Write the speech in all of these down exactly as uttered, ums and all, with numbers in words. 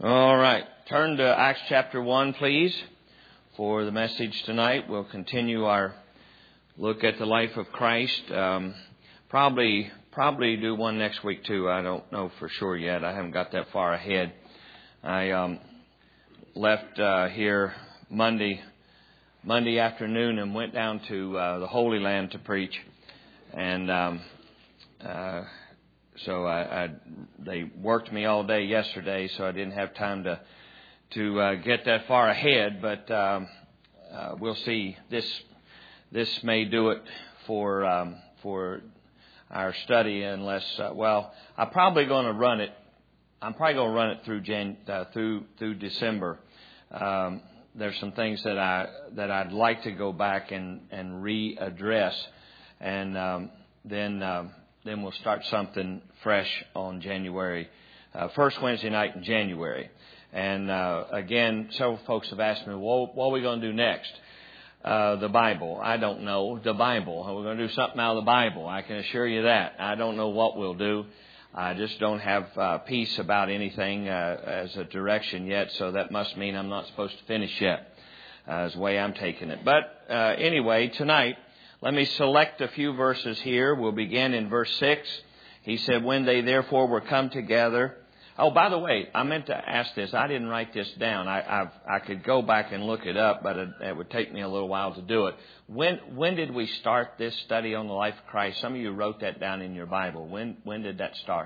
All right. Turn to Acts chapter one, please, for the message tonight. We'll continue our look at the life of Christ. Um, probably probably do one next week, too. I don't know for sure yet. I haven't got that far ahead. I um, left uh, here Monday Monday afternoon and went down to uh, the Holy Land to preach. And um, uh, so I, I, they worked me all day yesterday, so I didn't have time to to uh, get that far ahead. But um, uh, we'll see. This this may do it for um, for our study, unless uh, well, I'm probably going to run it. I'm probably going to run it through Jan, uh, through through December. Um, there's some things that I that I'd like to go back and and readdress, and um, then um, then we'll start something fresh on January, uh, first Wednesday night in January. And uh, again, several folks have asked me, well, what are we going to do next? Uh, the Bible. I don't know. The Bible. We're going to do something out of the Bible. I can assure you that. I don't know what we'll do. I just don't have uh, peace about anything uh, as a direction yet, so that must mean I'm not supposed to finish yet, uh, is the way I'm taking it. But uh, anyway, tonight, let me select a few verses here. We'll begin in verse six. He said, when they therefore were come together. Oh, by the way, I meant to ask this. I didn't write this down. I I've, I could go back and look it up, but it, it would take me a little while to do it. When when did we start this study on the life of Christ? Some of you wrote that down in your Bible. When when did that start?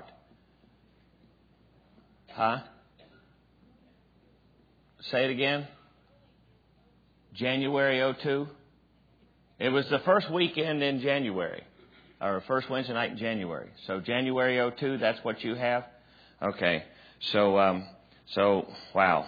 Huh? Say it again. January oh two? It was the first weekend in January, or first Wednesday night in January. So January oh two, that's what you have? Okay, so, um, so, wow.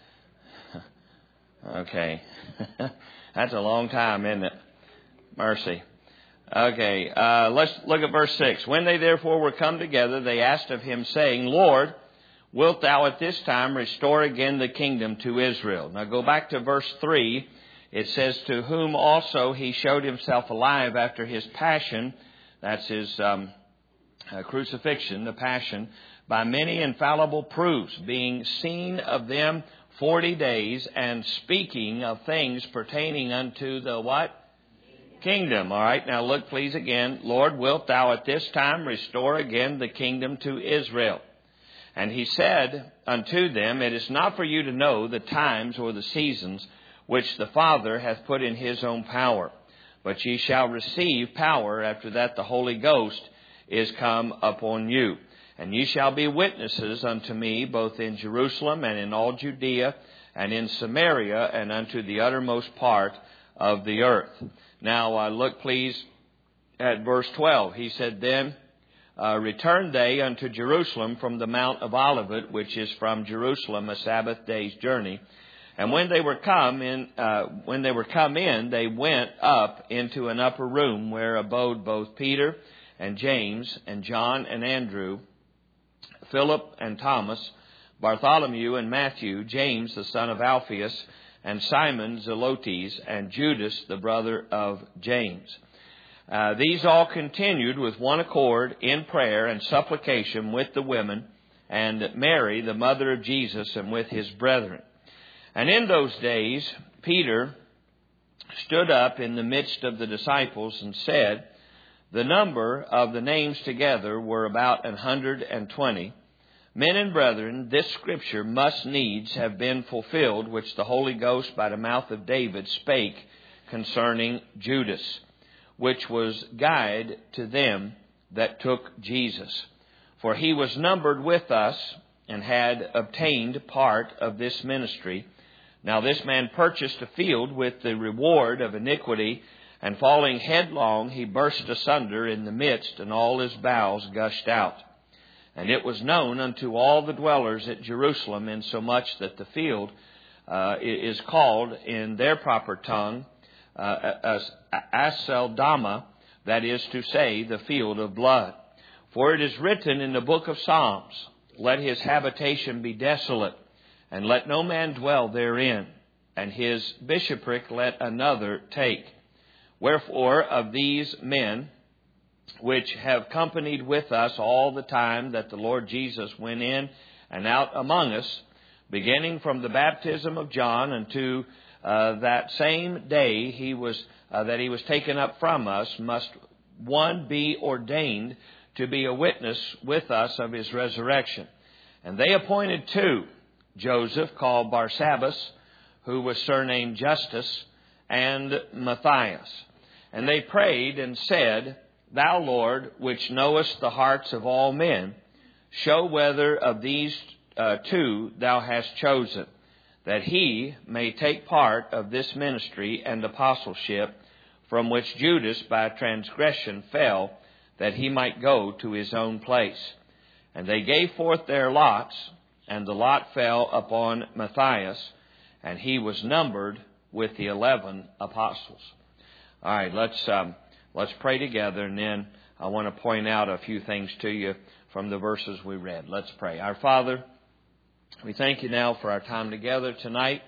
Okay. That's a long time, isn't it? Mercy. Okay, uh, let's look at verse six. When they therefore were come together, they asked of him, saying, Lord, wilt thou at this time restore again the kingdom to Israel? Now go back to verse three. It says, to whom also he showed himself alive after his passion. That's his um, uh, crucifixion, the passion. By many infallible proofs, being seen of them forty days, and speaking of things pertaining unto the what? Kingdom. All right, now look please again. Lord, wilt thou at this time restore again the kingdom to Israel? And he said unto them, it is not for you to know the times or the seasons which the Father hath put in his own power, but ye shall receive power after that the Holy Ghost is come upon you. And ye shall be witnesses unto me, both in Jerusalem and in all Judea and in Samaria and unto the uttermost part of the earth. Now uh, look please at verse twelve. He said, then uh, returned they unto Jerusalem from the Mount of Olivet, which is from Jerusalem a Sabbath day's journey. And when they were come in, uh, when they were come in, they went up into an upper room where abode both Peter and James and John and Andrew, Philip and Thomas, Bartholomew and Matthew, James the son of Alphaeus, and Simon Zelotes, and Judas the brother of James. Uh, these all continued with one accord in prayer and supplication with the women, and Mary the mother of Jesus, and with his brethren. And in those days Peter stood up in the midst of the disciples and said, the number of the names together were about an hundred and twenty. Men and brethren, this scripture must needs have been fulfilled, which the Holy Ghost by the mouth of David spake concerning Judas, which was guide to them that took Jesus. For he was numbered with us, and had obtained part of this ministry. Now this man purchased a field with the reward of iniquity, and falling headlong, he burst asunder in the midst, and all his bowels gushed out. And it was known unto all the dwellers at Jerusalem, insomuch that the field uh, is called in their proper tongue uh, as Aceldama, that is to say, the field of blood. For it is written in the book of Psalms, let his habitation be desolate, and let no man dwell therein, and his bishopric let another take. Wherefore of these men which have companied with us all the time that the Lord Jesus went in and out among us, beginning from the baptism of John unto uh, that same day he was uh, that he was taken up from us, must one be ordained to be a witness with us of his resurrection. And they appointed two, Joseph, called Barsabbas, who was surnamed Justus, and Matthias. And they prayed and said, Thou, Lord, which knowest the hearts of all men, show whether of these uh, two thou hast chosen, that he may take part of this ministry and apostleship, from which Judas by transgression fell, that he might go to his own place. And they gave forth their lots, and the lot fell upon Matthias, and he was numbered with the eleven apostles. All right, let's um, let's pray together, and then I want to point out a few things to you from the verses we read. Let's pray. Our Father, we thank you now for our time together tonight.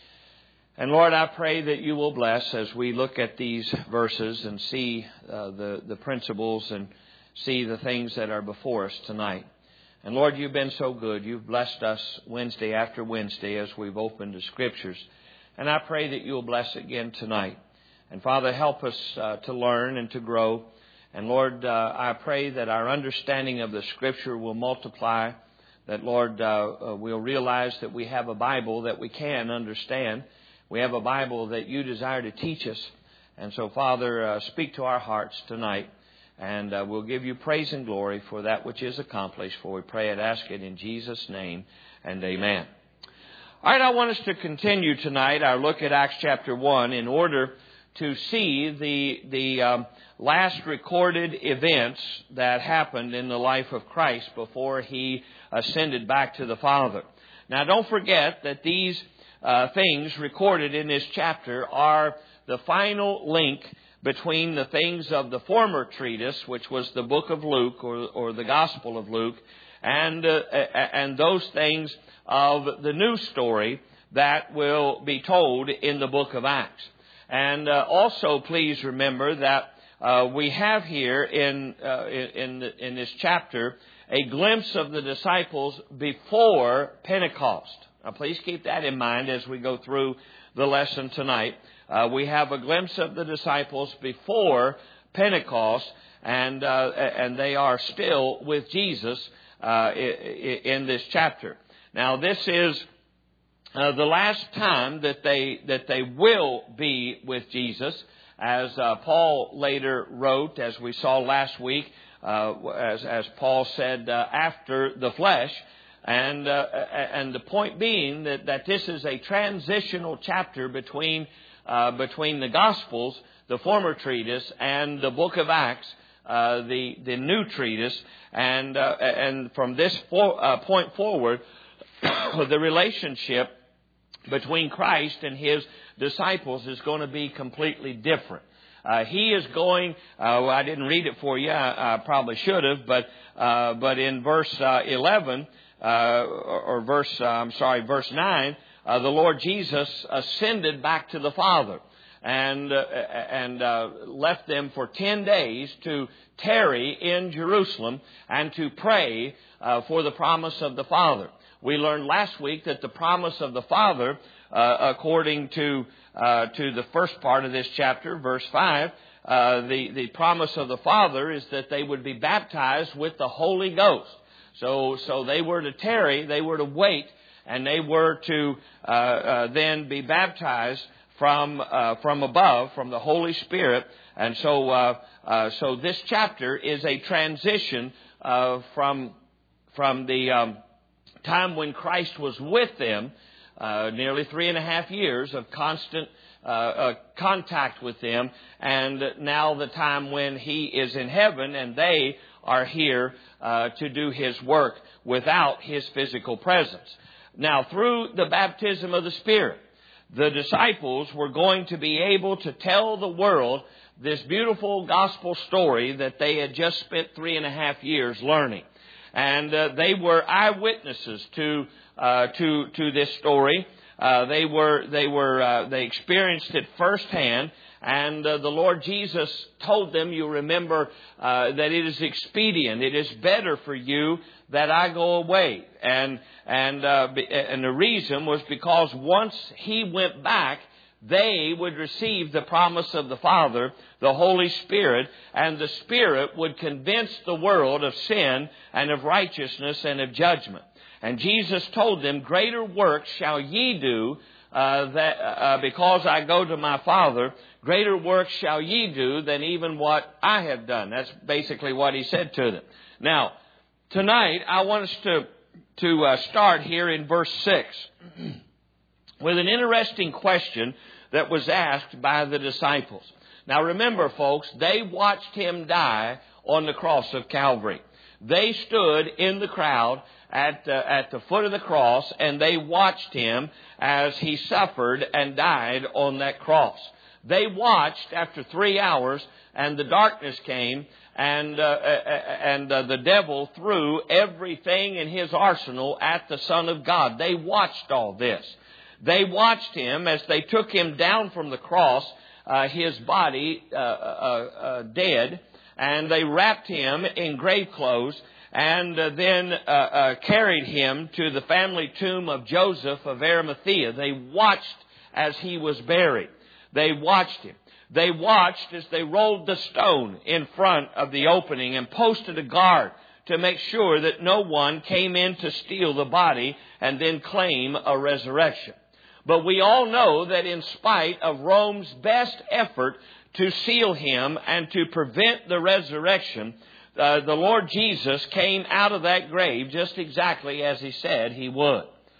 And Lord, I pray that you will bless as we look at these verses and see uh, the, the principles and see the things that are before us tonight. And Lord, you've been so good. You've blessed us Wednesday after Wednesday as we've opened the Scriptures. And I pray that you'll bless again tonight. And Father, help us uh, to learn and to grow. And Lord, uh, I pray that our understanding of the Scripture will multiply. That, Lord, uh, uh, we'll realize that we have a Bible that we can understand. We have a Bible that you desire to teach us. And so, Father, uh, speak to our hearts tonight. And uh, we'll give you praise and glory for that which is accomplished. For we pray and ask it in Jesus' name, and amen. All right, I want us to continue tonight our look at Acts chapter one in order to see the the um, last recorded events that happened in the life of Christ before he ascended back to the Father. Now, don't forget that these uh, things recorded in this chapter are the final link between the things of the former treatise, which was the book of Luke or, or the Gospel of Luke, and uh, and those things of the new story that will be told in the book of Acts. And uh, also, please remember that uh, we have here in uh, in the, in this chapter a glimpse of the disciples before Pentecost. Now, please keep that in mind as we go through the lesson tonight. Uh, we have a glimpse of the disciples before Pentecost, and uh, and they are still with Jesus uh, in this chapter. Now, this is uh, the last time that they that they will be with Jesus, as uh, Paul later wrote, as we saw last week, uh, as as Paul said, uh, after the flesh. And uh, and the point being that, that this is a transitional chapter between uh, between the Gospels, the former treatise, and the book of Acts, uh, the the new treatise. And uh, and from this for, uh, point forward, the relationship between Christ and his disciples is going to be completely different. Uh, he is going. Uh, well, I didn't read it for you. I, I probably should have, but uh, but in verse uh, eleven. Uh, or, or verse, uh, I'm sorry, verse nine, uh, the Lord Jesus ascended back to the Father and uh, and uh, left them for ten days to tarry in Jerusalem and to pray uh, for the promise of the Father. We learned last week that the promise of the Father, uh, according to uh, to the first part of this chapter, verse five, uh, the the promise of the Father is that they would be baptized with the Holy Ghost. So, so they were to tarry, they were to wait, and they were to uh, uh, then be baptized from uh, from above, from the Holy Spirit. And so, uh, uh, so this chapter is a transition uh, from from the um, time when Christ was with them, uh, nearly three and a half years of constant uh, uh, contact with them, and now the time when He is in heaven and they are here uh, to do His work without His physical presence. Now, through the baptism of the Spirit, the disciples were going to be able to tell the world this beautiful gospel story that they had just spent three and a half years learning. And uh, they were eyewitnesses to uh, to to this story. Uh, they were, they were, uh, they experienced it firsthand. And uh, the Lord Jesus told them, you remember, uh, that it is expedient, it is better for you that I go away. And and uh, and the reason was because once He went back, they would receive the promise of the Father, the Holy Spirit, and the Spirit would convince the world of sin and of righteousness and of judgment. And Jesus told them, greater works shall ye do, uh, that uh, because I go to my Father, greater works shall ye do than even what I have done. That's basically what He said to them. Now, tonight I want us to, to uh, start here in verse six with an interesting question that was asked by the disciples. Now remember, folks, they watched Him die on the cross of Calvary. They stood in the crowd at, uh, at the foot of the cross, and they watched Him as He suffered and died on that cross. They watched after three hours, and the darkness came, and uh, and uh, the devil threw everything in his arsenal at the Son of God. They watched all this. They watched Him as they took Him down from the cross, uh, His body uh, uh, uh, dead, and they wrapped Him in grave clothes, and uh, then uh, uh, carried Him to the family tomb of Joseph of Arimathea. They watched as He was buried. They watched Him. They watched as they rolled the stone in front of the opening and posted a guard to make sure that no one came in to steal the body and then claim a resurrection. But we all know that in spite of Rome's best effort to seal Him and to prevent the resurrection, uh, the Lord Jesus came out of that grave just exactly as He said He would.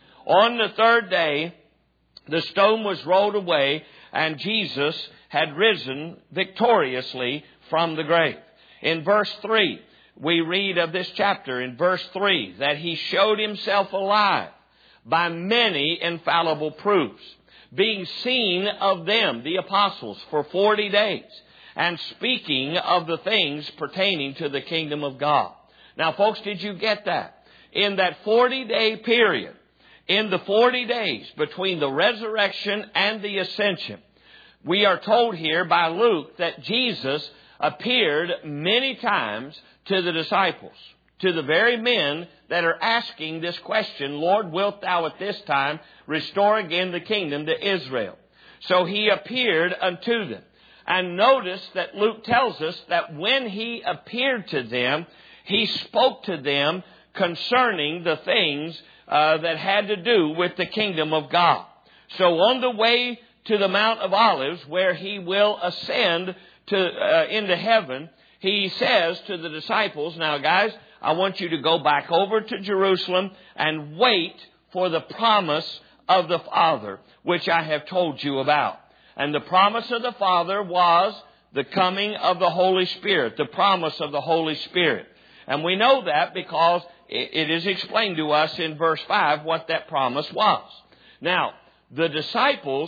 On the third day, the stone was rolled away, and Jesus had risen victoriously from the grave. In verse three, we read of this chapter in verse three that He showed Himself alive by many infallible proofs, being seen of them, the apostles, for forty days, and speaking of the things pertaining to the kingdom of God. Now, folks, did you get that? In that forty-day period, in the forty days between the resurrection and the ascension, we are told here by Luke that Jesus appeared many times to the disciples, to the very men that are asking this question, Lord, wilt Thou at this time restore again the kingdom to Israel? So He appeared unto them. And notice that Luke tells us that when He appeared to them, He spoke to them concerning the things uh, that had to do with the kingdom of God. So on the way to the Mount of Olives, where He will ascend to uh, into heaven, He says to the disciples, now guys, I want you to go back over to Jerusalem and wait for the promise of the Father, which I have told you about. And the promise of the Father was the coming of the Holy Spirit, the promise of the Holy Spirit. And we know that because it is explained to us in verse five what that promise was. Now, the disciples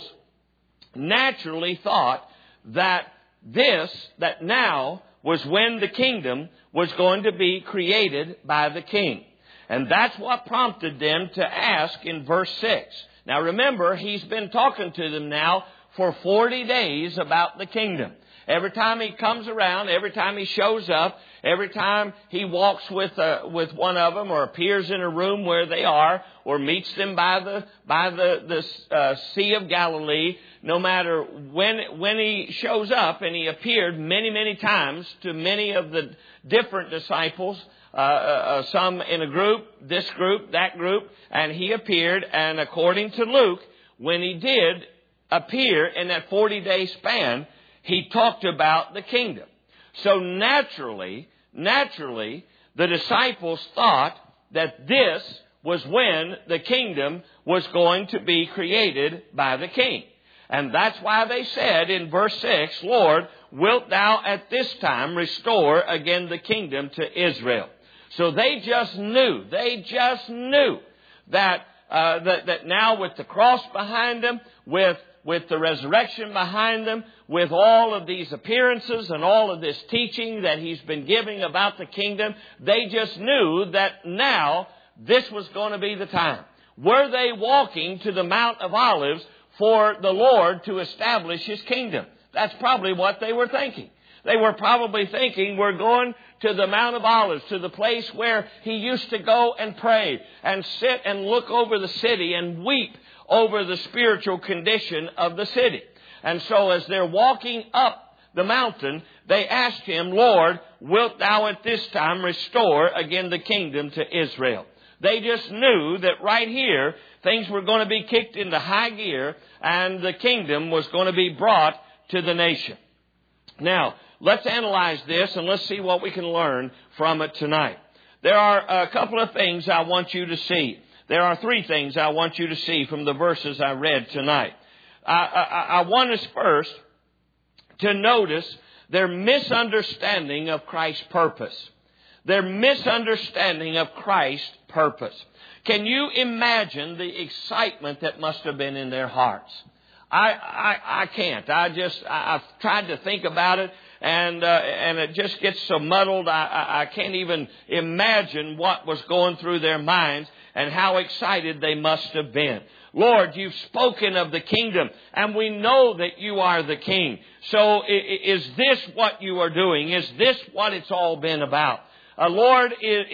naturally thought that this, that now was when the kingdom was going to be created by the king. And that's what prompted them to ask in verse six. Now remember, He's been talking to them now for forty days about the kingdom. Every time He comes around, every time He shows up, every time He walks with uh, with one of them or appears in a room where they are or meets them by the by the, the uh, Sea of Galilee, no matter when when He shows up, and He appeared many, many times to many of the different disciples, uh, uh, some in a group, this group, that group, and He appeared, and according to Luke, when He did appear in that forty-day span, He talked about the kingdom. So naturally, naturally, the disciples thought that this was when the kingdom was going to be created by the king. And that's why they said in verse six, Lord, wilt Thou at this time restore again the kingdom to Israel? So they just knew, they just knew that, uh, that, that now with the cross behind them, with with the resurrection behind them, with all of these appearances and all of this teaching that He's been giving about the kingdom, they just knew that now this was going to be the time Were they walking to the Mount of Olives for the Lord to establish His kingdom? That's probably what they were thinking. They were probably thinking, we're going to the Mount of Olives, to the place where He used to go and pray and sit and look over the city and weep over the spiritual condition of the city. And so as they're walking up the mountain, they asked Him, Lord, wilt Thou at this time restore again the kingdom to Israel? They just knew that right here, things were going to be kicked into high gear and the kingdom was going to be brought to the nation. Now, let's analyze this and let's see what we can learn from it tonight. There are a couple of things I want you to see. There are three things I want you to see from the verses I read tonight. I, I, I want us first to notice their misunderstanding of Christ's purpose. Their misunderstanding of Christ's purpose. Can you imagine the excitement that must have been in their hearts? I, I, I can't. I just, I, I've tried to think about it, and uh, and it just gets so muddled. I, I, I can't even imagine what was going through their minds and how excited they must have been. Lord, You've spoken of the kingdom, and we know that You are the King. So is this what You are doing? Is this what it's all been about? Uh, Lord,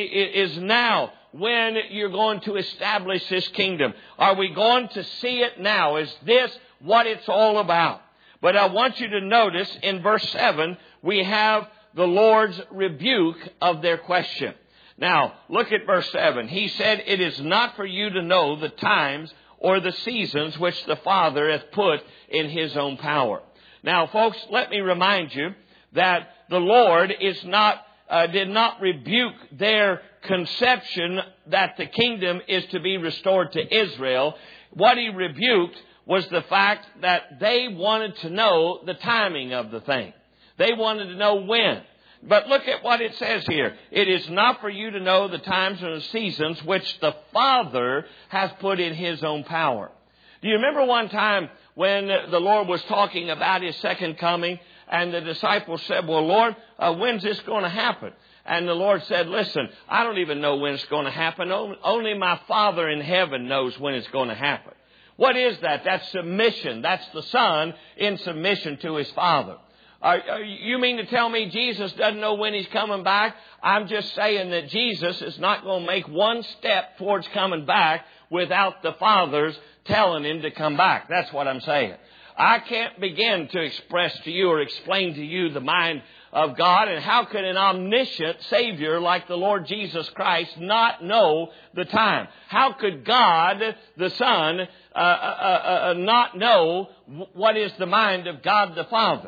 is now when You're going to establish this kingdom? Are we going to see it now? Is this what it's all about? But I want you to notice in verse seven, we have the Lord's rebuke of their question. Now, look at verse seven. He said, it is not for you to know the times or the seasons which the Father hath put in His own power. Now, folks, let me remind you that the Lord is not Uh, did not rebuke their conception that the kingdom is to be restored to Israel. What He rebuked was the fact that they wanted to know the timing of the thing. They wanted to know when. But look at what it says here. It is not for you to know the times and the seasons which the Father has put in His own power. Do you remember one time when the Lord was talking about His second coming? And the disciples said, well, Lord, uh, when's this going to happen? And the Lord said, listen, I don't even know when it's going to happen. Only my Father in heaven knows when it's going to happen. What is that? That's submission. That's the Son in submission to His Father. Are, are, you mean to tell me Jesus doesn't know when He's coming back? I'm just saying that Jesus is not going to make one step towards coming back without the Father's telling Him to come back. That's what I'm saying. I can't begin to express to you or explain to you the mind of God. And how could an omniscient Savior like the Lord Jesus Christ not know the time? How could God, the Son, uh, uh, uh, not know what is the mind of God the Father?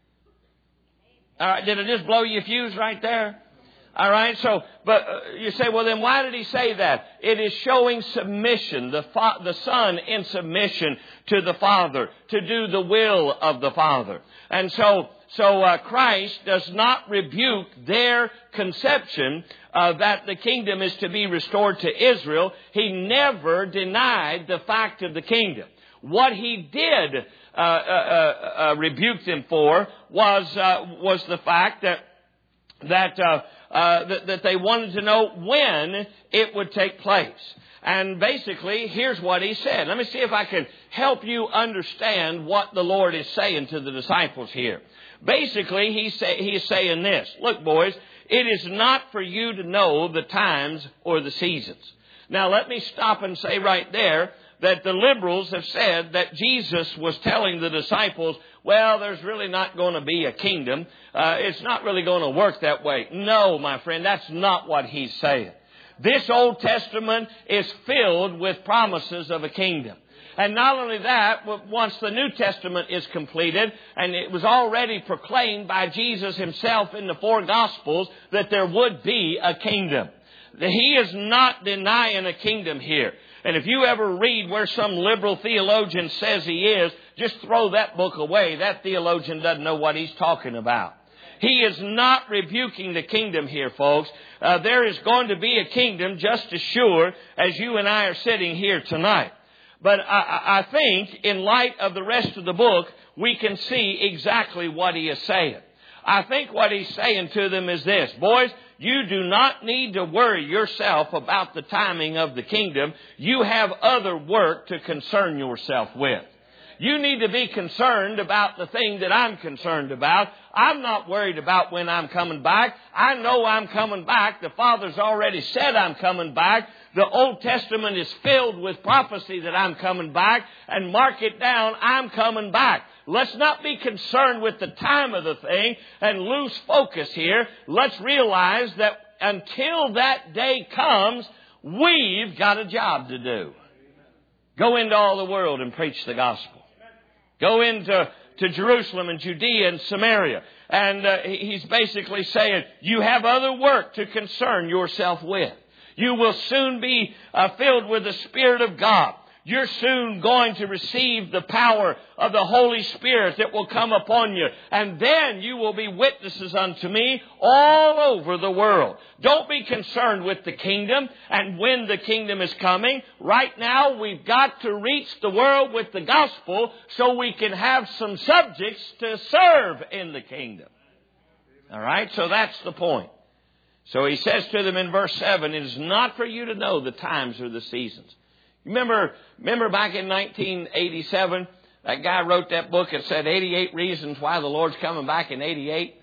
All right, did it just blow your fuse right there? All right, so, but uh, you say, well, then why did He say that? It is showing submission, the fa- the Son in submission to the Father, to do the will of the Father. And so, so uh, Christ does not rebuke their conception uh, that the kingdom is to be restored to Israel. He never denied the fact of the kingdom. What He did uh, uh, uh, rebuke them for was uh, was the fact that that. Uh, Uh, that, that they wanted to know when it would take place. And basically, here's what He said. Let me see if I can help you understand what the Lord is saying to the disciples here. Basically, he say, He's saying this. Look, boys, it is not for you to know the times or the seasons. Now, let me stop and say right there that the liberals have said that Jesus was telling the disciples, well, there's really not going to be a kingdom. Uh, it's not really going to work that way. No, my friend, that's not what He's saying. This Old Testament is filled with promises of a kingdom. And not only that, once the New Testament is completed, and it was already proclaimed by Jesus Himself in the four Gospels that there would be a kingdom. He is not denying a kingdom here. And if you ever read where some liberal theologian says he is, just throw that book away. That theologian doesn't know what he's talking about. He is not rebuking the kingdom here, folks. Uh, there is going to be a kingdom just as sure as you and I are sitting here tonight. But I, I think in light of the rest of the book, we can see exactly what he is saying. I think what he's saying to them is this: boys, you do not need to worry yourself about the timing of the kingdom. You have other work to concern yourself with. You need to be concerned about the thing that I'm concerned about. I'm not worried about when I'm coming back. I know I'm coming back. The Father's already said I'm coming back. The Old Testament is filled with prophecy that I'm coming back. And mark it down, I'm coming back. Let's not be concerned with the time of the thing and lose focus here. Let's realize that until that day comes, we've got a job to do. Go into all the world and preach the gospel. Go into to Jerusalem and Judea and Samaria. And uh, he's basically saying, you have other work to concern yourself with. You will soon be uh, filled with the Spirit of God. You're soon going to receive the power of the Holy Spirit that will come upon you. And then you will be witnesses unto me all over the world. Don't be concerned with the kingdom and when the kingdom is coming. Right now, we've got to reach the world with the gospel so we can have some subjects to serve in the kingdom. All right? So that's the point. So he says to them in verse seven, it is not for you to know the times or the seasons. Remember, remember back in nineteen eighty-seven, that guy wrote that book that said eighty-eight reasons why the Lord's coming back in eighty-eight?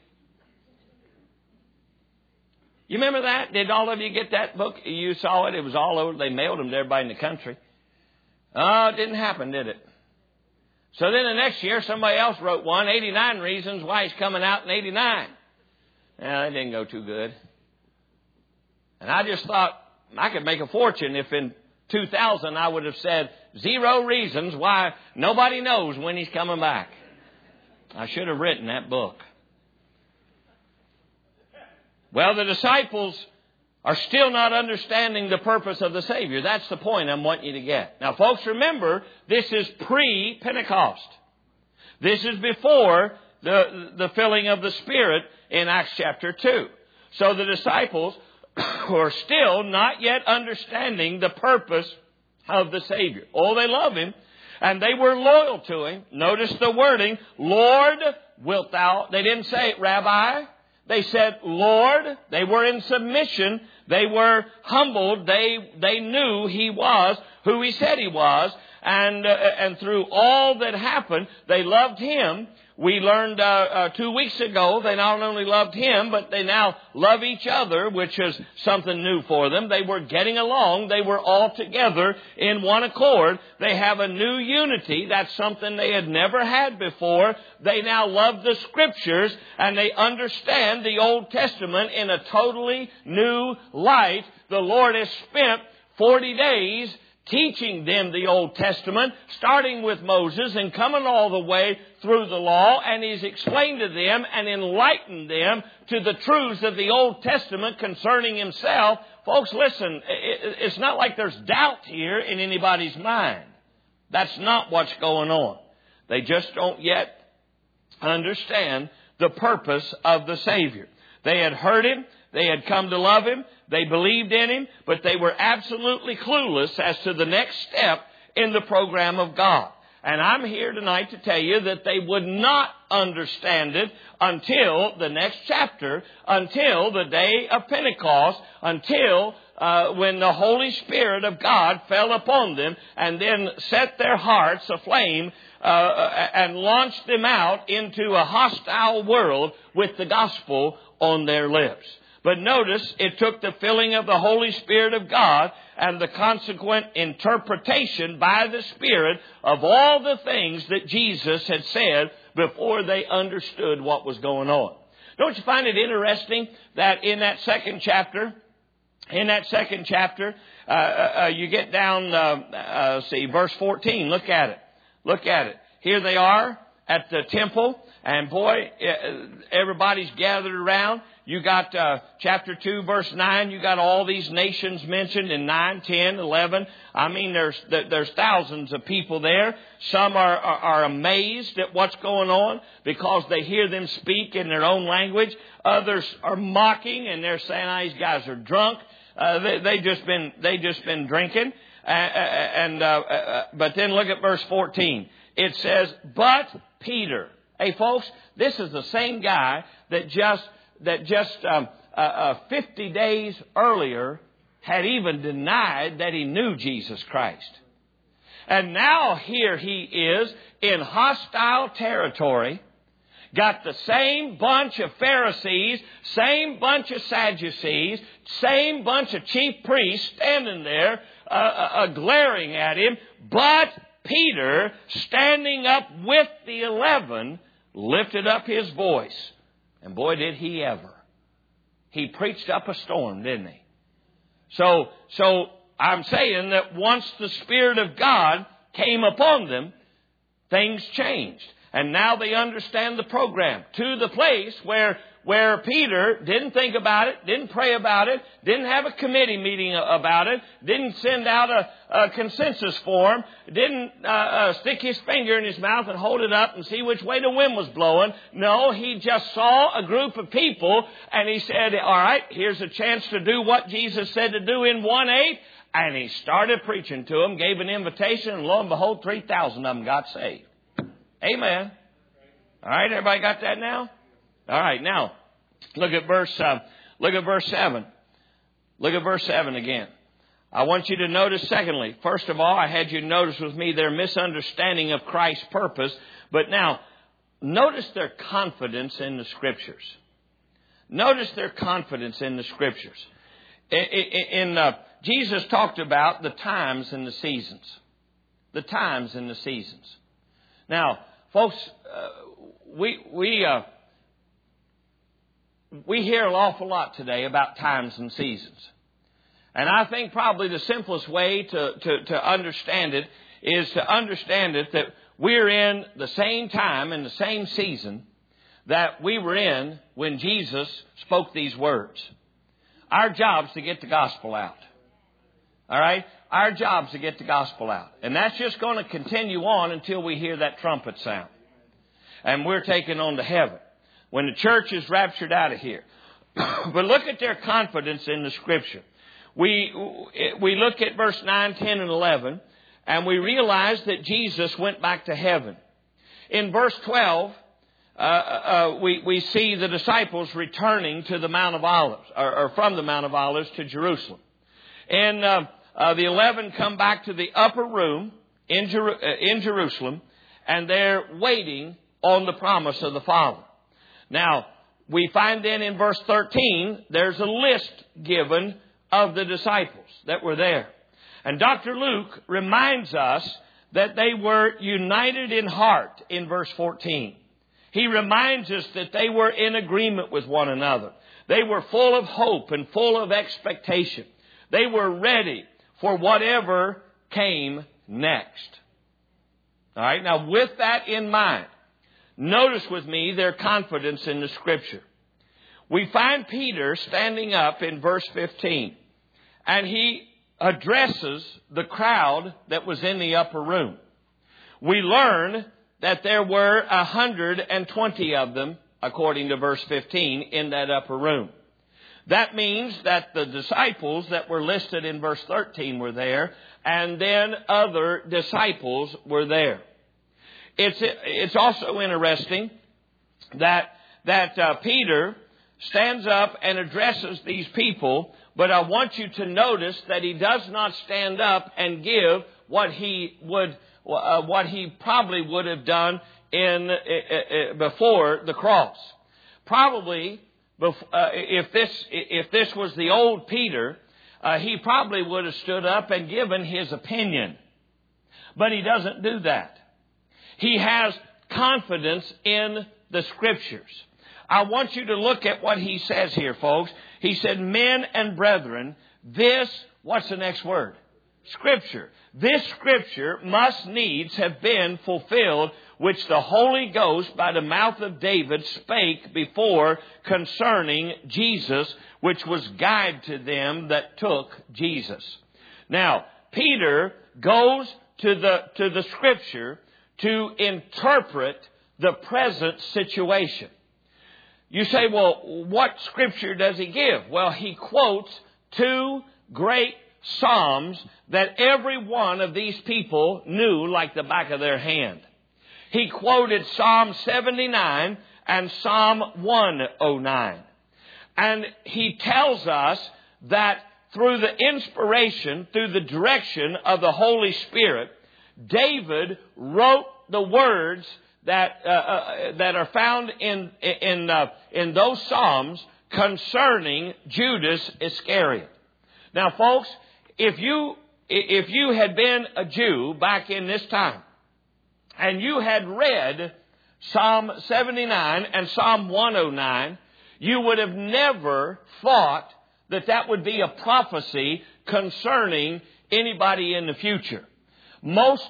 You remember that? Did all of you get that book? You saw it. It was all over. They mailed them to everybody in the country. Oh, it didn't happen, did it? So then the next year, somebody else wrote one, eighty-nine reasons why he's coming out in eighty-nine. Well, that didn't go too good. And I just thought I could make a fortune if in two thousand I would have said zero reasons why nobody knows when he's coming back. I should have written that book. Well, the disciples are still not understanding the purpose of the Savior. That's the point I'm wanting you to get. Now, folks, remember, this is pre-Pentecost. This is before the, the filling of the Spirit in Acts chapter two. So the disciples are still not yet understanding the purpose of the Savior. Oh, they love Him, and they were loyal to Him. Notice the wording, Lord, wilt thou? They didn't say, Rabbi. They said, Lord. They were in submission. They were humbled. They, they knew He was who He said He was. And, uh, and through all that happened, they loved Him. We learned uh, uh, two weeks ago they not only loved Him, but they now love each other, which is something new for them. They were getting along. They were all together in one accord. They have a new unity. That's something they had never had before. They now love the Scriptures, and they understand the Old Testament in a totally new light. The Lord has spent forty days teaching them the Old Testament, starting with Moses and coming all the way through the law, and He's explained to them and enlightened them to the truths of the Old Testament concerning Himself. Folks, listen, it's not like there's doubt here in anybody's mind. That's not what's going on. They just don't yet understand the purpose of the Savior. They had heard Him. They had come to love Him. They believed in Him, but they were absolutely clueless as to the next step in the program of God. And I'm here tonight to tell you that they would not understand it until the next chapter, until the day of Pentecost, until uh, when the Holy Spirit of God fell upon them and then set their hearts aflame uh, and launched them out into a hostile world with the gospel on their lips. But notice, it took the filling of the Holy Spirit of God and the consequent interpretation by the Spirit of all the things that Jesus had said before they understood what was going on. Don't you find it interesting that in that second chapter, in that second chapter, uh, uh, you get down, uh, uh, see, verse fourteen. Look at it. Look at it. Here they are at the temple, and boy, everybody's gathered around. You got uh, chapter two, verse nine. You got all these nations mentioned in nine, ten, eleven. I mean, there's there's thousands of people there. Some are, are, are amazed at what's going on because they hear them speak in their own language. Others are mocking, and they're saying, oh, these guys are drunk. Uh, they, they just been they just been drinking. Uh, and uh, uh, but then look at verse fourteen. It says, but Peter Hey, folks, this is the same guy that just that just um, uh, uh, fifty days earlier had even denied that he knew Jesus Christ. And now here he is in hostile territory, got the same bunch of Pharisees, same bunch of Sadducees, same bunch of chief priests standing there uh, uh, glaring at him, but Peter, standing up with the eleven, lifted up his voice. And boy, did he ever. He preached up a storm, didn't he? So, so I'm saying that once the Spirit of God came upon them, things changed. And now they understand the program to the place where where Peter didn't think about it, didn't pray about it, didn't have a committee meeting about it, didn't send out a, a consensus form, didn't uh, uh, stick his finger in his mouth and hold it up and see which way the wind was blowing. No, he just saw a group of people and he said, all right, here's a chance to do what Jesus said to do in one eight. And he started preaching to them, gave an invitation, and lo and behold, three thousand of them got saved. Amen. All right, everybody got that now? All right, now look at verse. Uh, look at verse seven. Look at verse seven again. I want you to notice. Secondly, first of all, I had you notice with me their misunderstanding of Christ's purpose. But now, notice their confidence in the Scriptures. Notice their confidence in the Scriptures. In, in, in uh, Jesus talked about the times and the seasons. The times and the seasons. Now, folks, uh, we we uh, we hear an awful lot today about times and seasons. And I think probably the simplest way to, to, to understand it is to understand it that we're in the same time and the same season that we were in when Jesus spoke these words. Our job's to get the gospel out. All right? Our job's to get the gospel out. And that's just going to continue on until we hear that trumpet sound. And we're taken on to heaven when the church is raptured out of here. But look at their confidence in the Scripture. We we look at verse nine, ten, and eleven, and we realize that Jesus went back to heaven. In verse twelve, uh, uh, we, we see the disciples returning to the Mount of Olives, or, or from the Mount of Olives to Jerusalem. And uh, uh, the eleven come back to the upper room in, Jer- uh, in Jerusalem, and they're waiting on the promise of the Father. Now, we find then in verse thirteen, there's a list given of the disciples that were there. And Doctor Luke reminds us that they were united in heart in verse fourteen. He reminds us that they were in agreement with one another. They were full of hope and full of expectation. They were ready for whatever came next. All right, now with that in mind, notice with me their confidence in the Scripture. We find Peter standing up in verse fifteen, and he addresses the crowd that was in the upper room. We learn that there were one hundred twenty of them, according to verse fifteen, in that upper room. That means that the disciples that were listed in verse thirteen were there, and then other disciples were there. It's it's also interesting that that uh, Peter stands up and addresses these people, but I want you to notice that he does not stand up and give what he would uh, what he probably would have done in uh, uh, before the cross. Probably, bef- uh, if this if this was the old Peter, uh, he probably would have stood up and given his opinion, but he doesn't do that. He has confidence in the Scriptures. I want you to look at what he says here, folks. He said, men and brethren, this, what's the next word? Scripture. This Scripture must needs have been fulfilled, which the Holy Ghost by the mouth of David spake before concerning Jesus, which was guide to them that took Jesus. Now, Peter goes to the, to the Scripture to interpret the present situation. You say, well, what Scripture does he give? Well, he quotes two great Psalms that every one of these people knew like the back of their hand. he quoted Psalm seventy-nine and Psalm one oh nine. And he tells us that through the inspiration, through the direction of the Holy Spirit, David wrote the words that uh, uh, that are found in in uh, in those Psalms concerning Judas Iscariot. Now, folks, if you if you had been a Jew back in this time, and you had read Psalm seventy-nine and Psalm one oh nine, you would have never thought that that would be a prophecy concerning anybody in the future. Most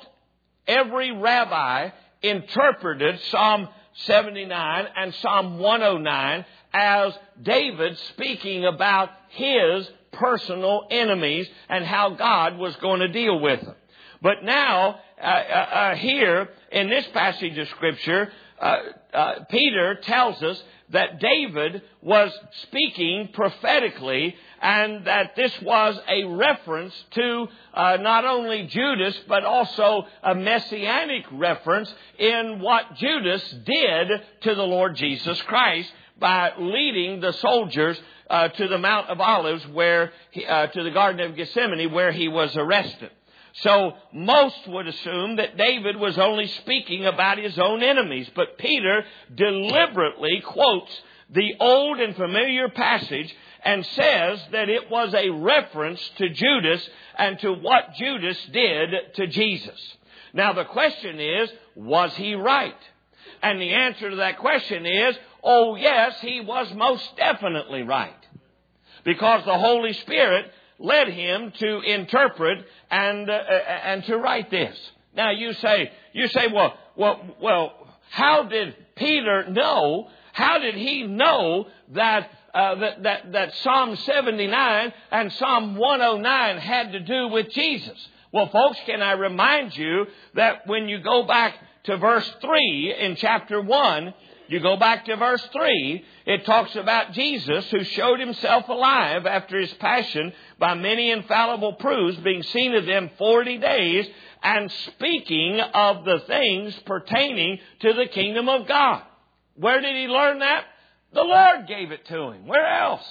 every rabbi interpreted Psalm seventy-nine and Psalm one oh nine as David speaking about his personal enemies and how God was going to deal with them. But now, uh, uh, uh, here in this passage of Scripture, uh, uh, Peter tells us that David was speaking prophetically, and that this was a reference to uh, not only Judas, but also a messianic reference in what Judas did to the Lord Jesus Christ by leading the soldiers uh, to the Mount of Olives, where he, uh, to the Garden of Gethsemane, where he was arrested. So most would assume that David was only speaking about his own enemies. But Peter deliberately quotes the old and familiar passage and says that it was a reference to Judas and to what Judas did to Jesus. Now the question is, was he right? And the answer to that question is, oh yes, he was most definitely right. Because the Holy Spirit led him to interpret and uh, and to write this. Now you say, you say, well, well, well, how did Peter know? How did he know that uh, that, that that Psalm seventy-nine and Psalm one oh nine had to do with Jesus? Well, folks, can I remind you that when you go back to verse three in chapter one, you go back to verse three, it talks about Jesus, who showed himself alive after his passion by many infallible proofs, being seen of them forty days, and speaking of the things pertaining to the kingdom of God. Where did he learn that? The Lord gave it to him. Where else?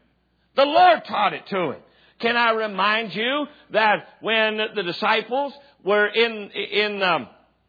The Lord taught it to him. Can I remind you that when the disciples were in in um,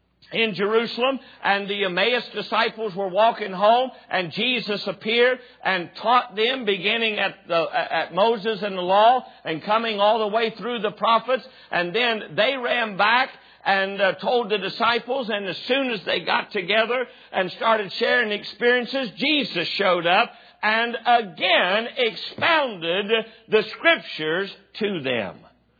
in Jerusalem, and the Emmaus disciples were walking home, and Jesus appeared and taught them, beginning at the at Moses and the law, and coming all the way through the prophets, and then they ran back and uh, told the disciples, and as soon as they got together and started sharing experiences, Jesus showed up and again expounded the Scriptures to them.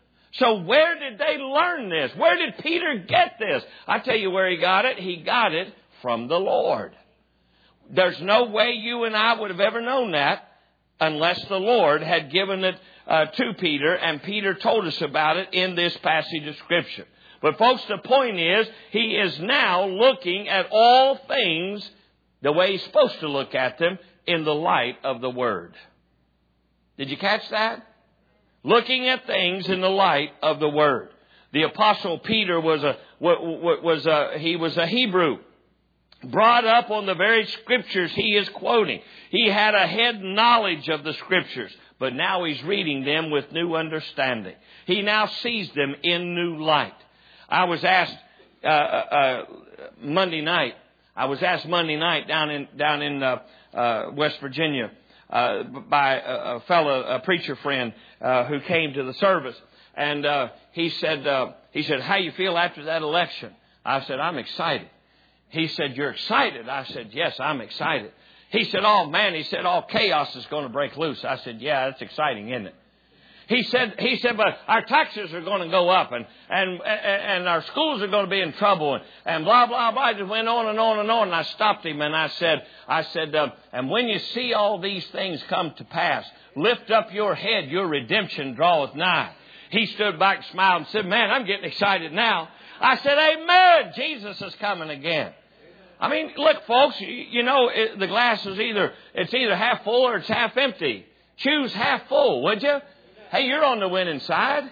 So where did they learn this? Where did Peter get this? I tell you where he got it. He got it from the Lord. There's no way you and I would have ever known that unless the Lord had given it uh, to Peter, and Peter told us about it in this passage of Scripture. But folks, the point is, he is now looking at all things the way he's supposed to look at them, in the light of the Word. Did you catch that? Looking at things in the light of the Word. The Apostle Peter was a was a he was a Hebrew, brought up on the very Scriptures he is quoting. He had a head knowledge of the Scriptures, but now he's reading them with new understanding. He now sees them in new light. I was asked uh, uh, Monday night. I was asked Monday night down in down in uh, uh, West Virginia. Uh, by a, a fellow, a preacher friend, uh, who came to the service. And, uh, he said, uh, he said, how you feel after that election? I said, I'm excited. He said, you're excited? I said, yes, I'm excited. He said, oh man, he said, all chaos is going to break loose. I said, yeah, that's exciting, isn't it? He said, he said, but our taxes are going to go up, and, and, and our schools are going to be in trouble, and, and blah, blah, blah. I just went on and on and on, and I stopped him, and I said, I said, uh, and when you see all these things come to pass, lift up your head, your redemption draweth nigh. He stood back, smiled, and said, man, I'm getting excited now. I said, amen, Jesus is coming again. I mean, look, folks, you, you know, it, the glass is either, it's either half full or it's half empty. Choose half full, would you? Hey, you're on the winning side.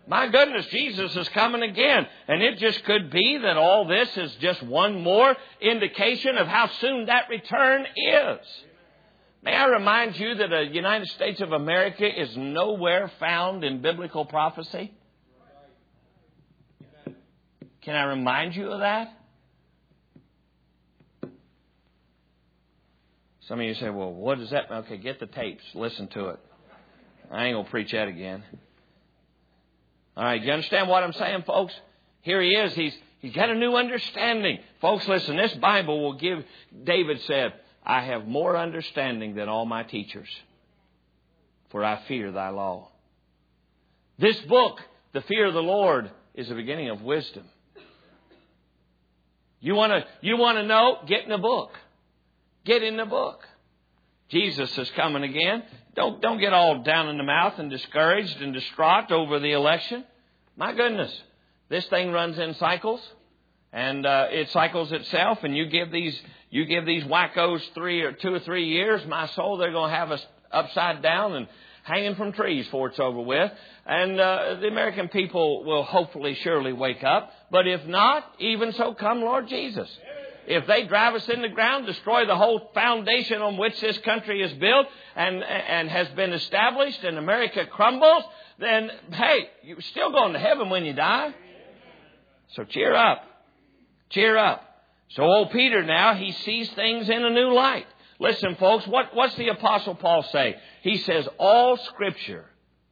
My goodness, Jesus is coming again. And it just could be that all this is just one more indication of how soon that return is. May I remind you that the United States of America is nowhere found in biblical prophecy? Can I remind you of that? Some of you say, well, what does that mean? Okay, get the tapes. Listen to it. I ain't going to preach that again. All right, you understand what I'm saying, folks? Here he is. He's, he's got a new understanding. Folks, listen, this Bible will give, David said, I have more understanding than all my teachers, for I fear thy law. This book, the fear of the Lord, is the beginning of wisdom. You want to you want to know? Get in the book. Get in the book. Jesus is coming again. Don't don't get all down in the mouth and discouraged and distraught over the election. My goodness, this thing runs in cycles, and uh, it cycles itself. And you give these you give these wackos three or two or three years, my soul, they're going to have us upside down and hanging from trees before it's over with. And uh, the American people will hopefully surely wake up. But if not, even so come Lord Jesus. If they drive us in the ground, destroy the whole foundation on which this country is built and, and has been established, and America crumbles, then, hey, you're still going to heaven when you die. So cheer up. Cheer up. So old Peter now, he sees things in a new light. Listen, folks, what, what's the Apostle Paul say? He says, all Scripture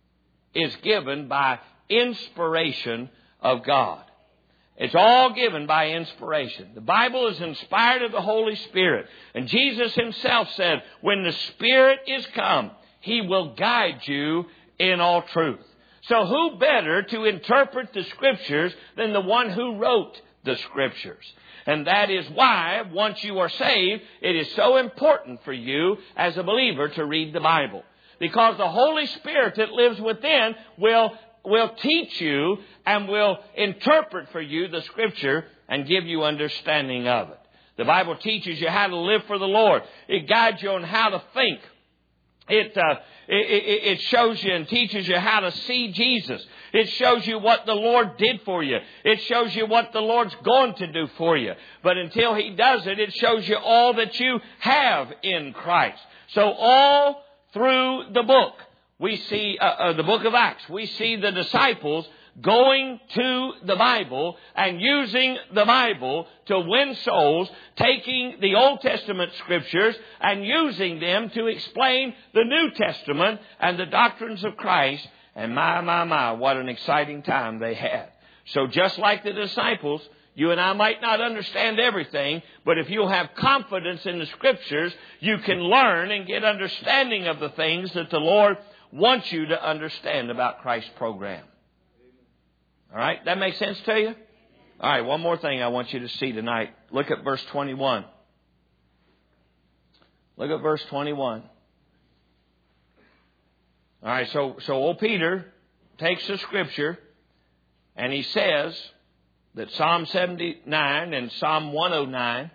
is given by inspiration of God. It's all given by inspiration. The Bible is inspired of the Holy Spirit. And Jesus himself said, when the Spirit is come, he will guide you in all truth. So who better to interpret the Scriptures than the one who wrote the Scriptures? And that is why, once you are saved, it is so important for you as a believer to read the Bible. Because the Holy Spirit that lives within will will teach you and will interpret for you the Scripture and give you understanding of it. The Bible teaches you how to live for the Lord. It guides you on how to think. It, uh, it, it shows you and teaches you how to see Jesus. It shows you what the Lord did for you. It shows you what the Lord's going to do for you. But until He does it, it shows you all that you have in Christ. So all through the book, we see uh, uh, the book of Acts, we see the disciples going to the Bible and using the Bible to win souls, taking the Old Testament Scriptures and using them to explain the New Testament and the doctrines of Christ. And my, my, my, what an exciting time they had. So just like the disciples, you and I might not understand everything, but if you'll have confidence in the Scriptures, you can learn and get understanding of the things that the Lord wants you to understand about Christ's program. All right? That makes sense to you? All right, one more thing I want you to see tonight. Look at verse twenty-one. Look at verse twenty-one. All right, so, so old Peter takes the Scripture and he says that Psalm seventy-nine and Psalm one oh nine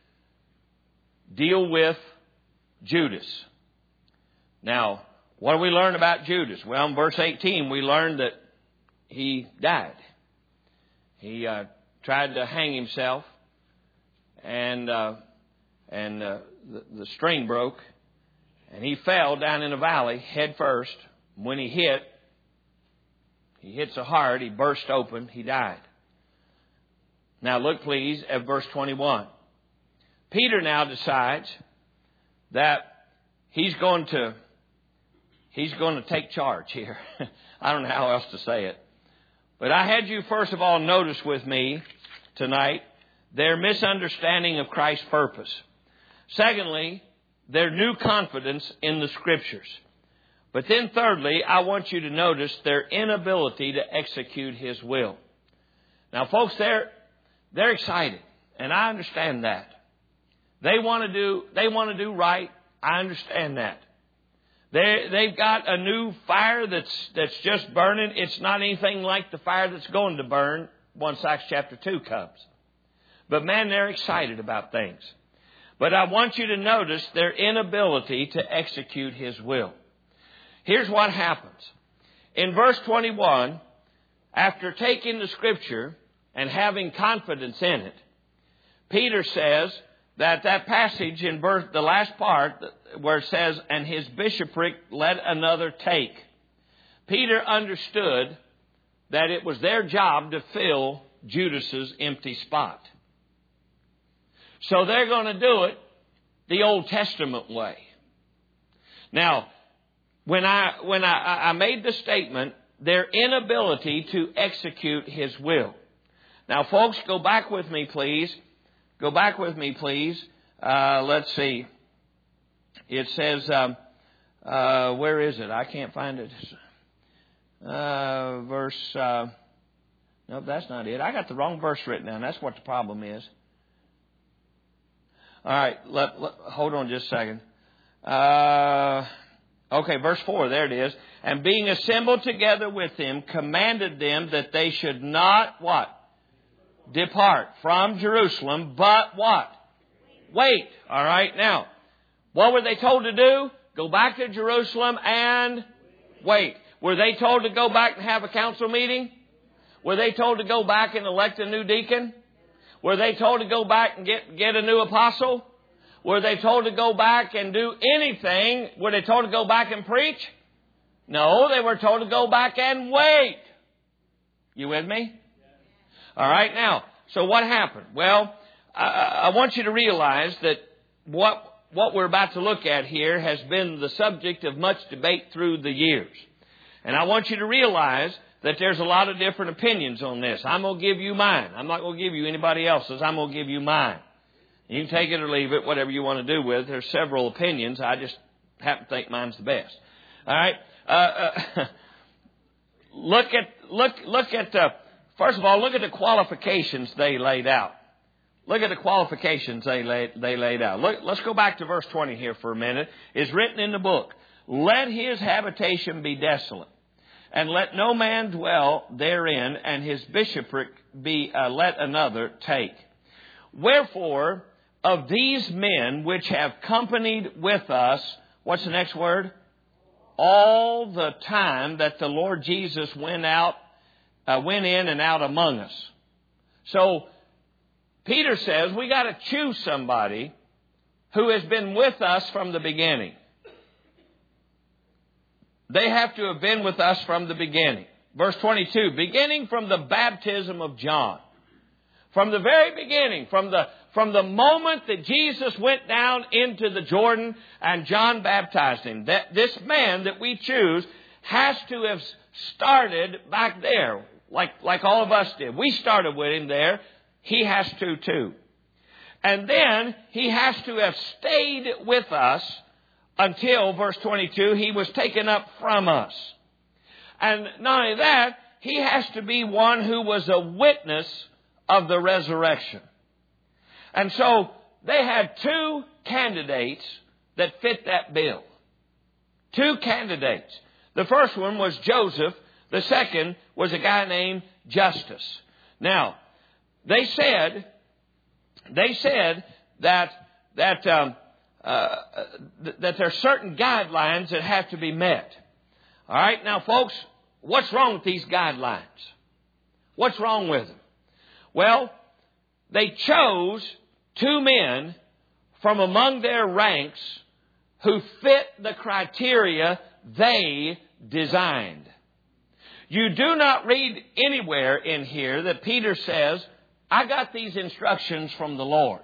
deal with Judas. Now, what do we learn about Judas? Well, in verse eighteen, we learn that he died. He uh, tried to hang himself, and uh, and uh, the, the string broke, and he fell down in a valley head first. When he hit, he hit so hard, he burst open, he died. Now look, please, at verse twenty-one. Peter now decides that he's going to He's going to take charge here. I don't know how else to say it. But I had you, first of all, notice with me tonight their misunderstanding of Christ's purpose. Secondly, their new confidence in the Scriptures. But then thirdly, I want you to notice their inability to execute His will. Now, folks, they're, they're excited, and I understand that. They want to do, they want to do right. I understand that. They, they've got a new fire that's, that's just burning. It's not anything like the fire that's going to burn once Acts chapter two comes. But man, they're excited about things. But I want you to notice their inability to execute His will. Here's what happens. In verse twenty-one, after taking the Scripture and having confidence in it, Peter says that that passage in verse, the last part where it says, and his bishopric let another take. Peter understood that it was their job to fill Judas's empty spot. So they're going to do it the Old Testament way. Now, when I when I, I made the statement, their inability to execute His will. Now, folks, go back with me, please. Go back with me, please. Uh, let's see. It says, um, uh, where is it? I can't find it. Uh, verse, uh, no, that's not it. I got the wrong verse written down. That's what the problem is. All right, let, let, hold on just a second. Uh, okay, verse four, there it is. And being assembled together with him, commanded them that they should not, what? Depart from Jerusalem, but what? Wait. All right, now, what were they told to do? Go back to Jerusalem and wait. Were they told to go back and have a council meeting? Were they told to go back and elect a new deacon? Were they told to go back and get, get a new apostle? Were they told to go back and do anything? Were they told to go back and preach? No, they were told to go back and wait. You with me? All right, now, so what happened? Well, I, I want you to realize that what, what we're about to look at here has been the subject of much debate through the years. And I want you to realize that there's a lot of different opinions on this. I'm going to give you mine. I'm not going to give you anybody else's. I'm going to give you mine. You can take it or leave it, whatever you want to do with it. There's several opinions. I just happen to think mine's the best. All right. Uh, uh, look at look look at the first of all. Look at the qualifications they laid out. Look at the qualifications they laid they laid out. Look, let's go back to verse twenty here for a minute. It's written in the book. Let his habitation be desolate, and let no man dwell therein, and his bishopric be uh, let another take. Wherefore, of these men which have companied with us, what's the next word? All the time that the Lord Jesus went out, uh, went in and out among us. So, Peter says we got to choose somebody who has been with us from the beginning. They have to have been with us from the beginning. Verse twenty-two, beginning from the baptism of John. From the very beginning, from the, from the moment that Jesus went down into the Jordan and John baptized him, that this man that we choose has to have started back there, like, like all of us did. We started with him there. He has to too. And then he has to have stayed with us until, verse twenty-two, he was taken up from us. And not only that, he has to be one who was a witness of the resurrection. And so they had two candidates that fit that bill. Two candidates. The first one was Joseph. The second was a guy named Justus. Now, they said, they said that, that, um, uh, that there are certain guidelines that have to be met. All right. Now, folks, what's wrong with these guidelines? What's wrong with them? Well, they chose two men from among their ranks who fit the criteria they designed. You do not read anywhere in here that Peter says, I got these instructions from the Lord.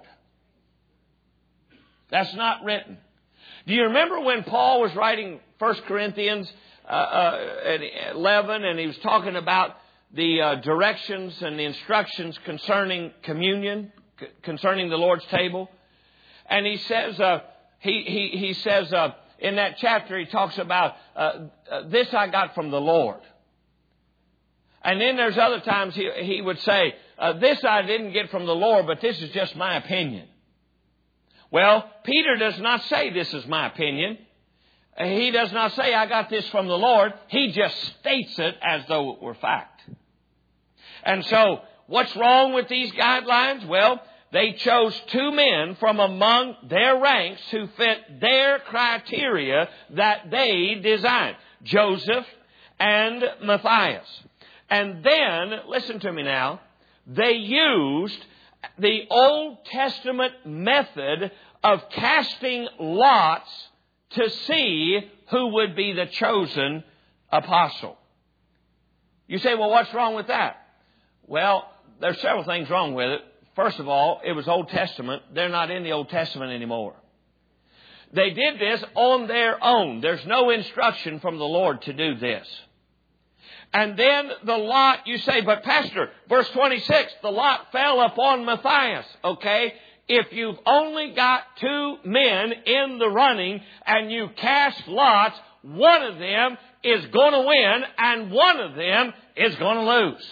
That's not written. Do you remember when Paul was writing First Corinthians uh, uh, eleven and he was talking about the uh, directions and the instructions concerning communion, c- concerning the Lord's table? And he says, uh, he, he, he says uh, in that chapter, he talks about, uh, uh, this I got from the Lord. And then there's other times he, he would say, uh, this I didn't get from the Lord, but this is just my opinion. Well, Peter does not say this is my opinion. He does not say I got this from the Lord. He just states it as though it were fact. And so, what's wrong with these guidelines? Well, they chose two men from among their ranks who fit their criteria that they designed. Joseph and Matthias. And then, listen to me now, they used the Old Testament method of casting lots to see who would be the chosen apostle. You say, well, what's wrong with that? Well, there's several things wrong with it. First of all, it was Old Testament. They're not in the Old Testament anymore. They did this on their own. There's no instruction from the Lord to do this. And then the lot, you say, but Pastor, verse twenty-six, the lot fell upon Matthias. Okay, if you've only got two men in the running and you cast lots, one of them is going to win and one of them is going to lose.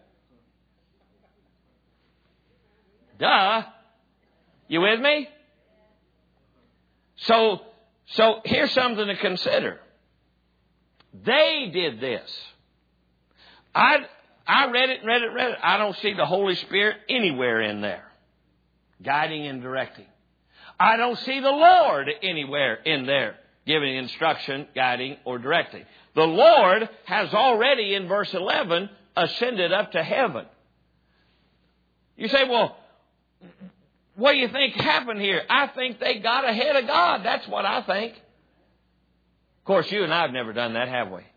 Duh. You with me? So, so here's something to consider. They did this. I, I read it, read it, read it. I don't see the Holy Spirit anywhere in there, guiding and directing. I don't see the Lord anywhere in there, giving instruction, guiding, or directing. The Lord has already, in verse eleven, ascended up to heaven. You say, well, what do you think happened here? I think they got ahead of God. That's what I think. Of course, you and I have never done that, have we?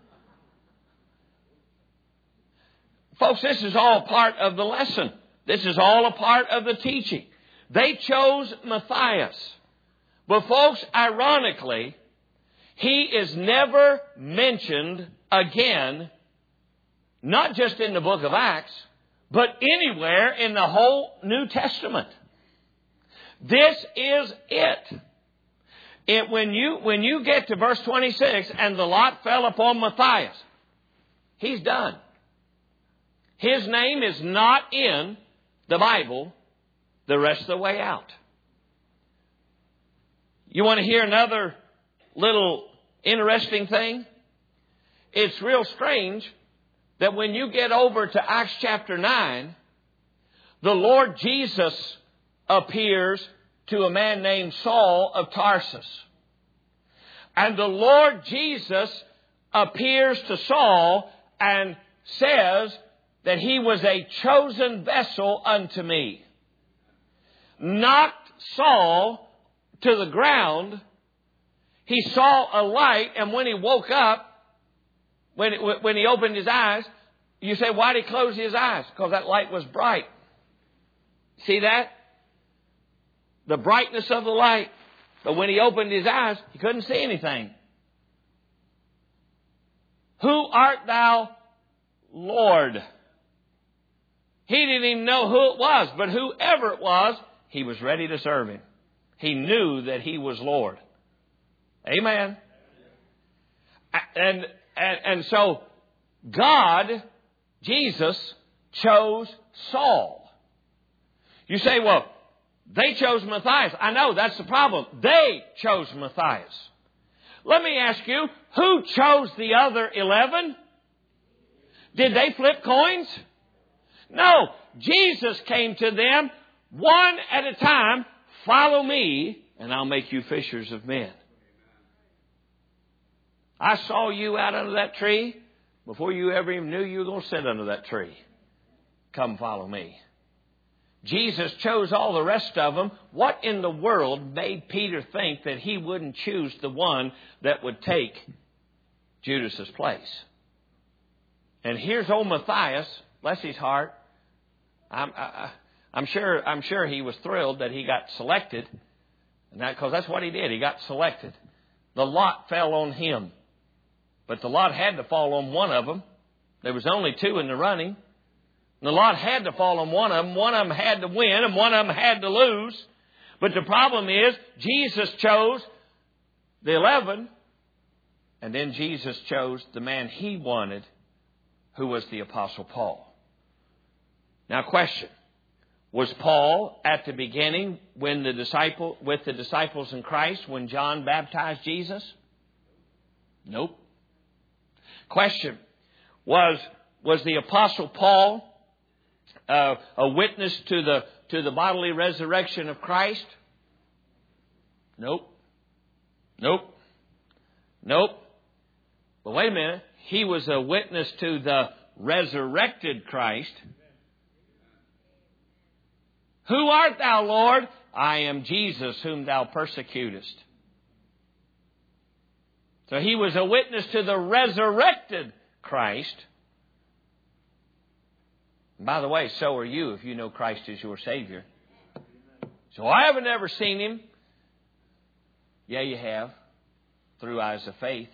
Folks, this is all part of the lesson. This is all a part of the teaching. They chose Matthias. But folks, ironically, he is never mentioned again, not just in the book of Acts, but anywhere in the whole New Testament. This is it. It when you when you get to verse twenty-six, and the lot fell upon Matthias, he's done. His name is not in the Bible the rest of the way out. You want to hear another little interesting thing? It's real strange that when you get over to Acts chapter nine, the Lord Jesus appears to a man named Saul of Tarsus. And the Lord Jesus appears to Saul and says that he was a chosen vessel unto me. Knocked Saul to the ground. He saw a light, and when he woke up, when, when he opened his eyes, you say, why did he close his eyes? Because that light was bright. See that? The brightness of the light. But when he opened his eyes, he couldn't see anything. Who art thou, Lord? He didn't even know who it was, but whoever it was, he was ready to serve him. He knew that he was Lord. Amen. And, and, and so God, Jesus, chose Saul. You say, well, they chose Matthias. I know, that's the problem. They chose Matthias. Let me ask you, who chose the other eleven? Did they flip coins? No. Jesus came to them one at a time. Follow me, and I'll make you fishers of men. I saw you out under that tree before you ever even knew you were going to sit under that tree. Come follow me. Jesus chose all the rest of them. What in the world made Peter think that he wouldn't choose the one that would take Judas's place? And here's old Matthias, bless his heart. I'm, I, I'm sure. I'm sure he was thrilled that he got selected, and that because that's what he did. He got selected. The lot fell on him, but the lot had to fall on one of them. There was only two in the running. The lot had to fall on one of them. One of them had to win, and one of them had to lose. But the problem is, Jesus chose the eleven, and then Jesus chose the man he wanted, who was the Apostle Paul. Now, question. Was Paul at the beginning when the disciple with the disciples in Christ when John baptized Jesus? Nope. Question. Was was the Apostle Paul uh, a witness to the to the bodily resurrection of Christ? Nope. Nope. Nope. But wait a minute. He was a witness to the resurrected Christ. Who art thou, Lord? I am Jesus whom thou persecutest. So he was a witness to the resurrected Christ. And by the way, so are you if you know Christ is your Savior. So I haven't ever seen Him. Yeah, you have. Through eyes of faith.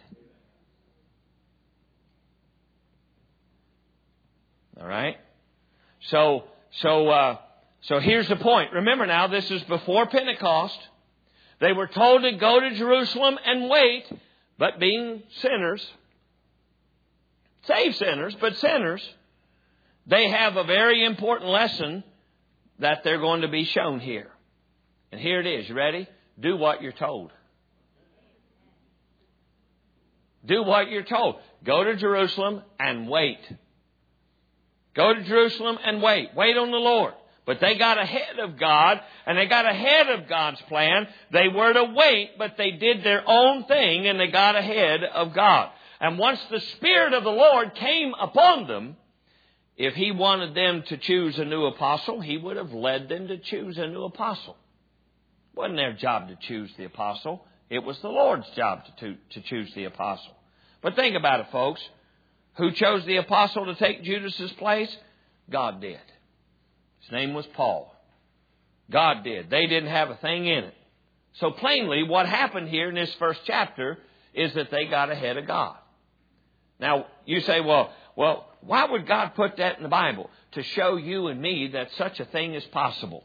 All right? So, so, uh, so here's the point. Remember now, this is before Pentecost. They were told to go to Jerusalem and wait, but being sinners, saved sinners, but sinners, they have a very important lesson that they're going to be shown here. And here it is. You ready? Do what you're told. Do what you're told. Go to Jerusalem and wait. Go to Jerusalem and wait. Wait on the Lord. But they got ahead of God, and they got ahead of God's plan. They were to wait, but they did their own thing, and they got ahead of God. And once the Spirit of the Lord came upon them, if He wanted them to choose a new apostle, He would have led them to choose a new apostle. It wasn't their job to choose the apostle. It was the Lord's job to, to, to choose the apostle. But think about it, folks. Who chose the apostle to take Judas's place? God did. His name was Paul. God did. They didn't have a thing in it. So plainly, what happened here in this first chapter is that they got ahead of God. Now, you say, well, well, why would God put that in the Bible? To show you and me that such a thing is possible.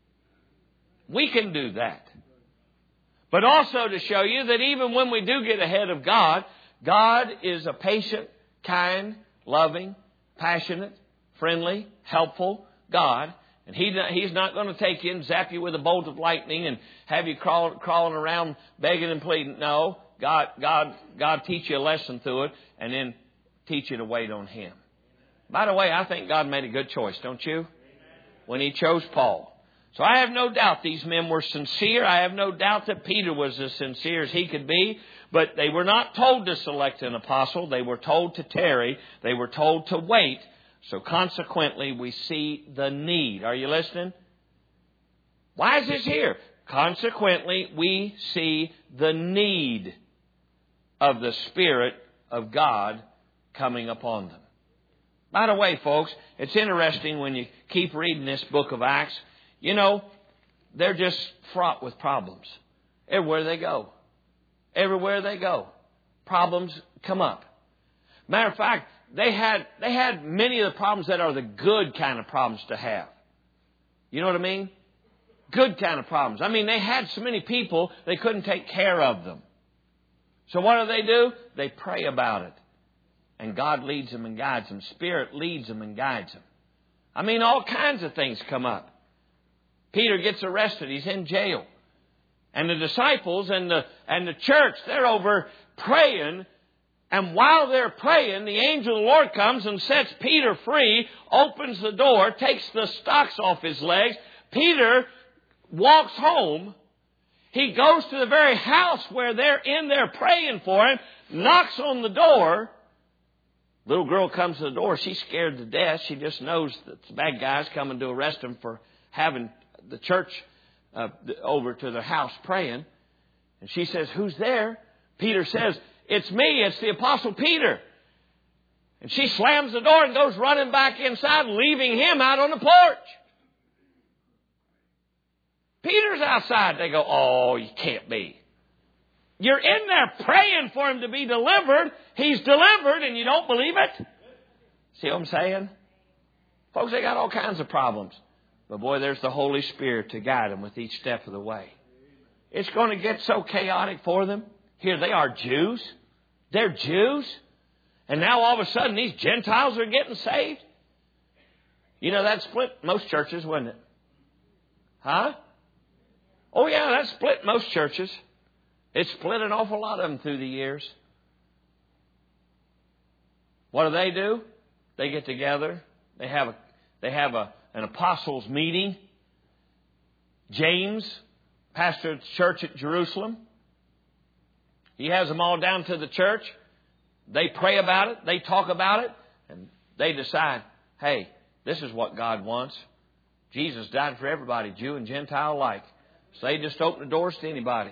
We can do that. But also to show you that even when we do get ahead of God, God is a patient, kind, loving, passionate, friendly, helpful God. And he, He's not going to take you and zap you with a bolt of lightning and have you crawl, crawling around begging and pleading. No, God, God, God teach you a lesson through it and then teach you to wait on Him. By the way, I think God made a good choice, don't you? When He chose Paul. So I have no doubt these men were sincere. I have no doubt that Peter was as sincere as he could be. But they were not told to select an apostle. They were told to tarry. They were told to wait. So consequently, we see the need. Are you listening? Why is this here? Consequently, we see the need of the Spirit of God coming upon them. By the way, folks, it's interesting when you keep reading this book of Acts. You know, they're just fraught with problems. Everywhere they go. Everywhere they go. Problems come up. Matter of fact, they had they had many of the problems that are the good kind of problems to have. You know what I mean? Good kind of problems. I mean, they had so many people, they couldn't take care of them. So what do they do? They pray about it. And God leads them and guides them. Spirit leads them and guides them. I mean, all kinds of things come up. Peter gets arrested. He's in jail. And the disciples and the, and the church, they're over praying. And while they're praying, the angel of the Lord comes and sets Peter free, opens the door, takes the stocks off his legs. Peter walks home. He goes to the very house where they're in there praying for him, knocks on the door. Little girl comes to the door. She's scared to death. She just knows that the bad guy's coming to arrest him for having the church uh, over to their house praying. And she says, "Who's there?" Peter says, "It's me. It's the Apostle Peter." And she slams the door and goes running back inside, leaving him out on the porch. Peter's outside. They go, "Oh, you can't be. You're in there praying for him to be delivered. He's delivered and you don't believe it?" See what I'm saying? Folks, they got all kinds of problems. But boy, there's the Holy Spirit to guide them with each step of the way. It's going to get so chaotic for them. Here, they are Jews. They're Jews. And now all of a sudden these Gentiles are getting saved. You know, that split most churches, wasn't it? Huh? Oh, yeah, that split most churches. It split an awful lot of them through the years. What do they do? They get together. They have a, they have a, an apostles' meeting. James, pastor of the church at Jerusalem, he has them all down to the church. They pray about it. They talk about it. And they decide, hey, this is what God wants. Jesus died for everybody, Jew and Gentile alike. So they just open the doors to anybody.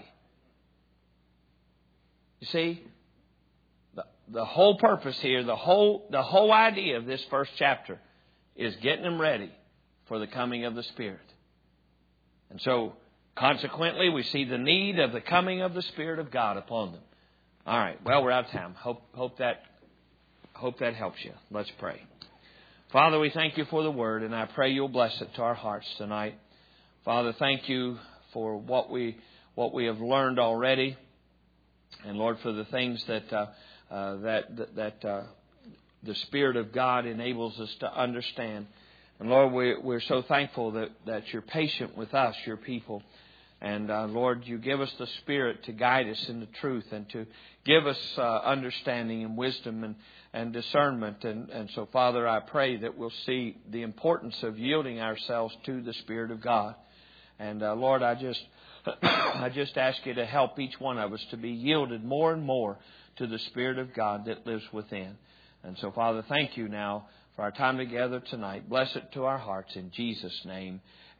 You see, the, the whole purpose here, the whole, the whole idea of this first chapter is getting them ready for the coming of the Spirit. And so, consequently, we see the need of the coming of the Spirit of God upon them. All right. Well, we're out of time. Hope, hope that, hope that helps you. Let's pray. Father, we thank you for the Word, and I pray you'll bless it to our hearts tonight. Father, thank you for what we what we have learned already, and Lord, for the things that uh, uh, that that uh, the Spirit of God enables us to understand. And Lord, we, we're so thankful that, that you're patient with us, your people. And uh, Lord, you give us the Spirit to guide us into truth and to give us uh, understanding and wisdom and, and discernment. And, and so, Father, I pray that we'll see the importance of yielding ourselves to the Spirit of God. And uh, Lord, I just I just ask you to help each one of us to be yielded more and more to the Spirit of God that lives within. And so, Father, thank you now for our time together tonight. Bless it to our hearts in Jesus' name.